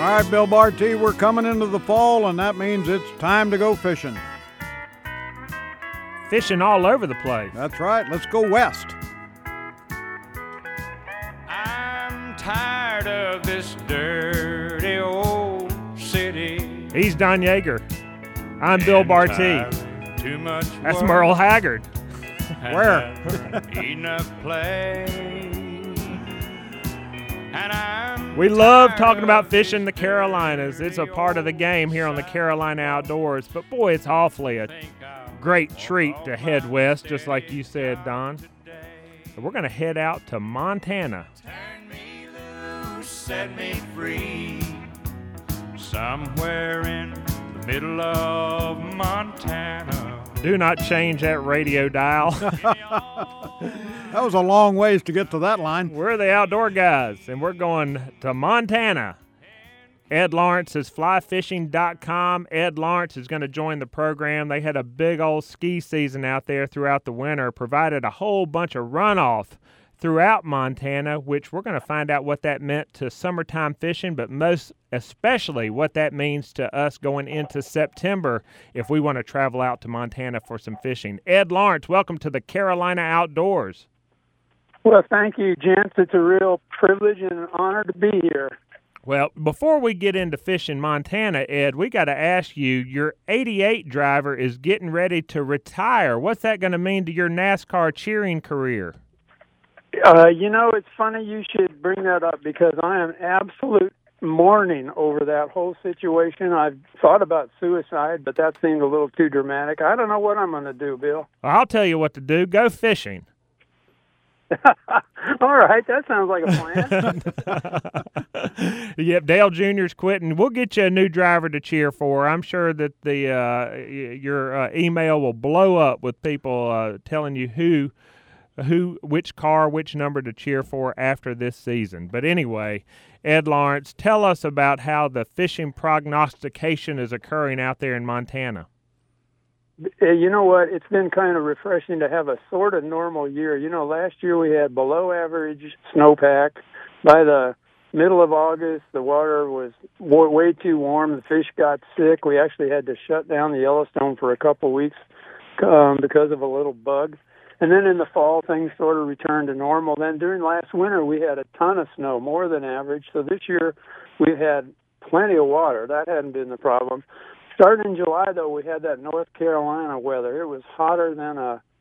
All right, Bill Barty, we're coming into the fall, and that means it's time to go fishing. Fishing all over the place. That's right. Let's go west. I'm tired of this dirty old city. He's Don Yeager. I'm Bill Barty. Too much That's work Merle Haggard. Where? Enough play. And I'm We love tired talking about of fishing the this Carolinas. It's a part of the game here on the Carolina Outdoors. But boy, it's awfully a great treat to head west, just like you said, Don. So we're going to head out to Montana. Turn me loose, set me free. Somewhere in the middle of Montana. Do not change that radio dial. That was a long ways to get to that line. We're the outdoor guys, and we're going to Montana. Ed Lawrence is flyfishing.com. Ed Lawrence is going to join the program. They had a big old ski season out there throughout the winter, provided a whole bunch of runoff throughout Montana, which we're going to find out what that meant to summertime fishing, but most especially what that means to us going into September if we want to travel out to Montana for some fishing. Ed Lawrence, welcome to the Carolina Outdoors. Well, thank you, gents. It's a real privilege and an honor to be here. Well, before we get into fishing Montana, Ed, we got to ask you, your 88 driver is getting ready to retire. What's that going to mean to your NASCAR cheering career? It's funny you should bring that up because I am absolute mourning over that whole situation. I've thought about suicide, but that seemed a little too dramatic. I don't know what I'm going to do, Bill. Well, I'll tell you what to do. Go fishing. All right, that sounds like a plan. Yep, Dale Jr.'s quitting. We'll get you a new driver to cheer for. I'm sure that your email will blow up with people telling you which car, which number to cheer for after this season. But anyway, Ed Lawrence, tell us about how the fishing prognostication is occurring out there in Montana. You know what? It's been kind of refreshing to have a sort of normal year. Last year we had below average snowpack. By the middle of August, the water was way too warm. The fish got sick. We actually had to shut down the Yellowstone for a couple of weeks because of a little bug. And then in the fall, things sort of returned to normal. Then during last winter, we had a ton of snow, more than average. So this year, we've had plenty of water. That hadn't been the problem. Starting in July, though, we had that North Carolina weather. It was hotter than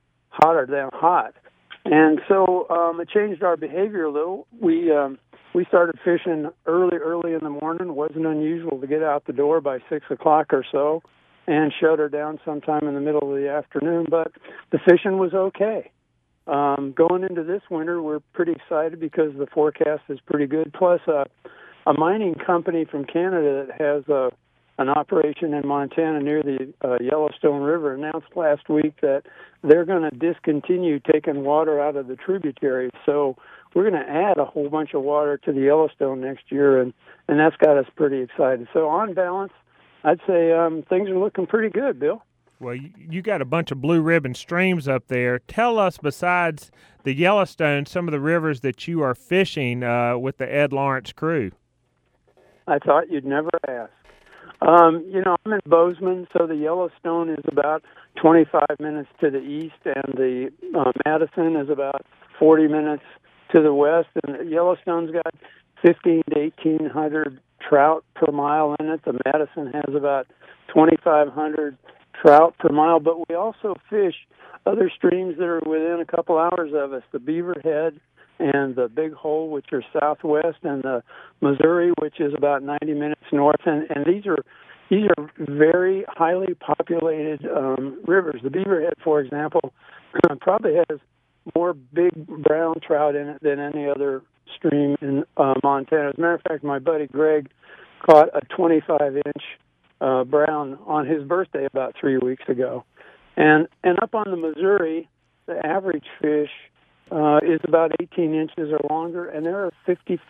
hot. And so it changed our behavior a little. We started fishing early in the morning. It wasn't unusual to get out the door by 6 o'clock or so and shut her down sometime in the middle of the afternoon. But the fishing was okay. Going into this winter, we're pretty excited because the forecast is pretty good. Plus, a mining company from Canada that has an operation in Montana near the Yellowstone River announced last week that they're going to discontinue taking water out of the tributaries. So we're going to add a whole bunch of water to the Yellowstone next year, and that's got us pretty excited. So on balance, I'd say things are looking pretty good, Bill. Well, you got a bunch of blue ribbon streams up there. Tell us, besides the Yellowstone, some of the rivers that you are fishing with the Ed Lawrence crew. I thought you'd never ask. I'm in Bozeman, so the Yellowstone is about 25 minutes to the east, and the Madison is about 40 minutes to the west. And the Yellowstone's got 1,500 to 1,800 trout per mile in it. The Madison has about 2,500 trout per mile, but we also fish other streams that are within a couple hours of us, the Beaverhead and the Big Hole, which are southwest, and the Missouri, which is about 90 minutes north. And these are very highly populated rivers. The Beaverhead, for example, probably has more big brown trout in it than any other stream in Montana. As a matter of fact, my buddy Greg caught a 25-inch brown on his birthday about 3 weeks ago. And up on the Missouri, the average fish is about 18 inches or longer, and there are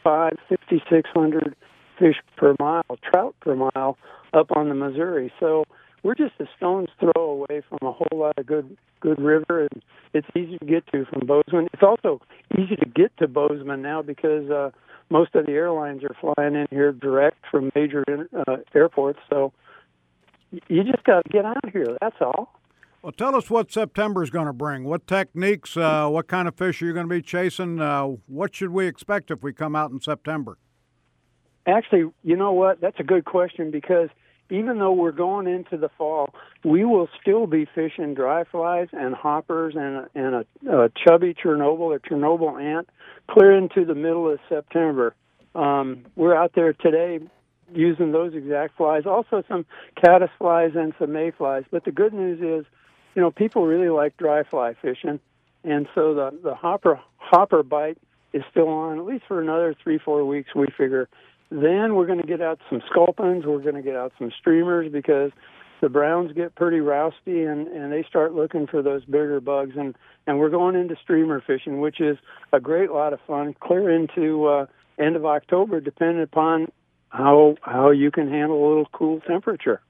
5,600 fish per mile, trout per mile, up on the Missouri. So we're just a stone's throw away from a whole lot of good river, and it's easy to get to from Bozeman. It's also easy to get to Bozeman now because most of the airlines are flying in here direct from major airports. So you just got to get out here. That's all. Well, tell us what September's going to bring. What techniques, what kind of fish are you going to be chasing? What should we expect if we come out in September? Actually, you know what? That's a good question, because even though we're going into the fall, we will still be fishing dry flies and hoppers and a chubby Chernobyl or Chernobyl ant clear into the middle of September. We're out there today using those exact flies, also some caddis flies and some mayflies. But the good news is, people really like dry fly fishing, and so the hopper bite is still on at least for another 3-4 weeks, we figure. Then we're going to get out some sculpins, we're going to get out some streamers, because the browns get pretty rousty and they start looking for those bigger bugs. And we're going into streamer fishing, which is a great lot of fun, clear into end of October, depending upon how you can handle a little cool temperature.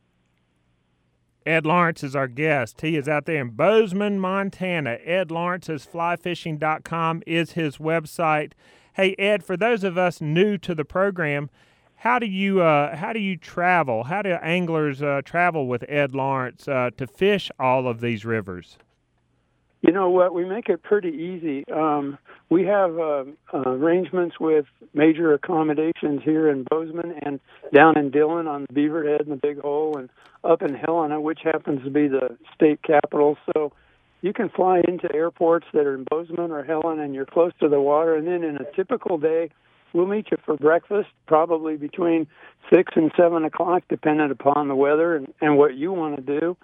Ed Lawrence is our guest. He is out there in Bozeman, Montana. Ed Lawrence's flyfishing.com is his website. Hey, Ed, for those of us new to the program, how do you travel? How do anglers travel with Ed Lawrence to fish all of these rivers? You know what? We make it pretty easy. We have arrangements with major accommodations here in Bozeman and down in Dillon on the Beaverhead and the Big Hole, and up in Helena, which happens to be the state capital. So you can fly into airports that are in Bozeman or Helena, and you're close to the water. And then in a typical day, we'll meet you for breakfast, probably between 6 and 7 o'clock, depending upon the weather and what you want to do.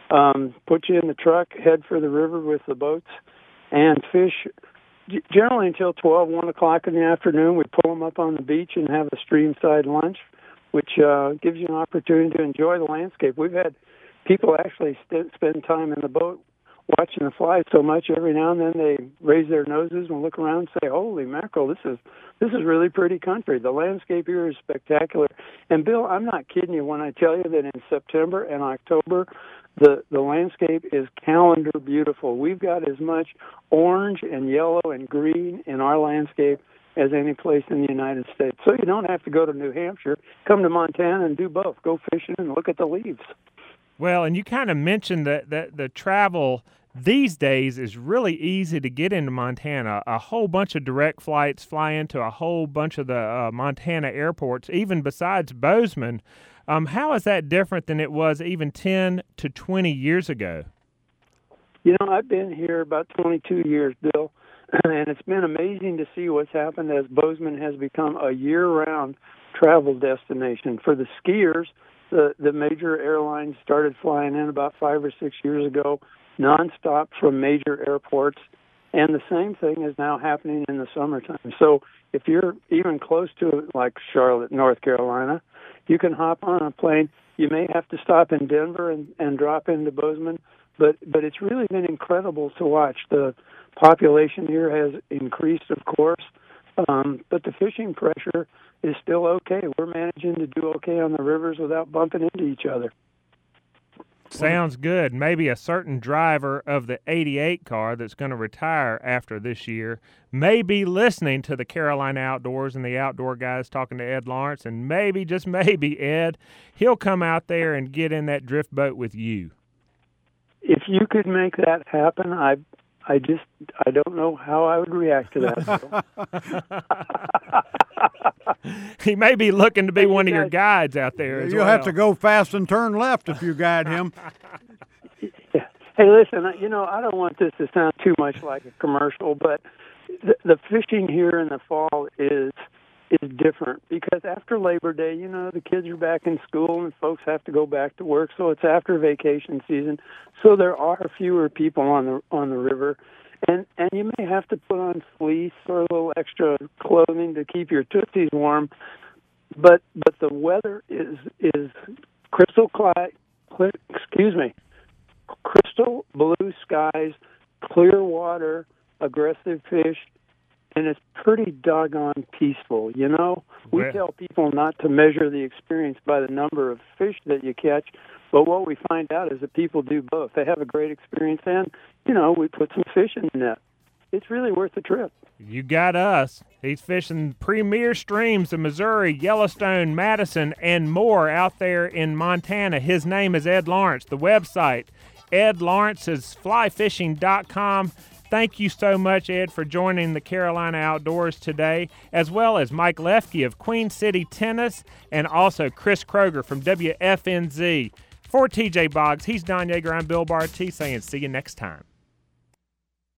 Put you in the truck, head for the river with the boats, and fish generally until 12, 1 o'clock in the afternoon. We pull them up on the beach and have a streamside lunch, which gives you an opportunity to enjoy the landscape. We've had people actually spend time in the boat watching the flies so much, every now and then they raise their noses and look around and say, holy mackerel, this is really pretty country. The landscape here is spectacular. And Bill, I'm not kidding you when I tell you that in September and October, the landscape is calendar beautiful. We've got as much orange and yellow and green in our landscape as any place in the United States. So you don't have to go to New Hampshire. Come to Montana and do both. Go fishing and look at the leaves. Well, and you kind of mentioned that the travel these days is really easy to get into Montana. A whole bunch of direct flights fly into a whole bunch of the Montana airports, even besides Bozeman. How is that different than it was even 10 to 20 years ago? I've been here about 22 years, Bill, and it's been amazing to see what's happened as Bozeman has become a year-round travel destination. For the skiers, the major airlines started flying in about 5 or 6 years ago, nonstop from major airports, and the same thing is now happening in the summertime. So if you're even close to it, like Charlotte, North Carolina, you can hop on a plane. You may have to stop in Denver and drop into Bozeman, but it's really been incredible to watch. The population here has increased, of course, but the fishing pressure is still okay. We're managing to do okay on the rivers without bumping into each other. Sounds good. Maybe a certain driver of the 88 car that's going to retire after this year may be listening to the Carolina Outdoors and the Outdoor Guys talking to Ed Lawrence, and maybe, just maybe, Ed, he'll come out there and get in that drift boat with you. If you could make that happen, I don't know how I would react to that. He may be looking to be one of your guides out there. You'll have to go fast and turn left if you guide him. Yeah. Hey, listen, I don't want this to sound too much like a commercial, but the fishing here in the fall is different because after Labor Day, the kids are back in school and folks have to go back to work, so it's after vacation season. So there are fewer people on the river. And you may have to put on fleece or a little extra clothing to keep your tootsies warm, but the weather is crystal blue skies, clear water, aggressive fish, and it's pretty doggone peaceful. We tell people not to measure the experience by the number of fish that you catch, but what we find out is that people do both. They have a great experience, and we put some fish in the net. it's really worth the trip. You got us. He's fishing premier streams of Missouri, Yellowstone, Madison, and more out there in Montana. His name is Ed Lawrence. The website, edlawrencesflyfishing.com. Thank you so much, Ed, for joining the Carolina Outdoors today, as well as Mike Lefke of Queen City Tennis and also Chris Kroger from WFNZ. For TJ Boggs, he's Don Yeager. I'm Bill Barty saying see you next time.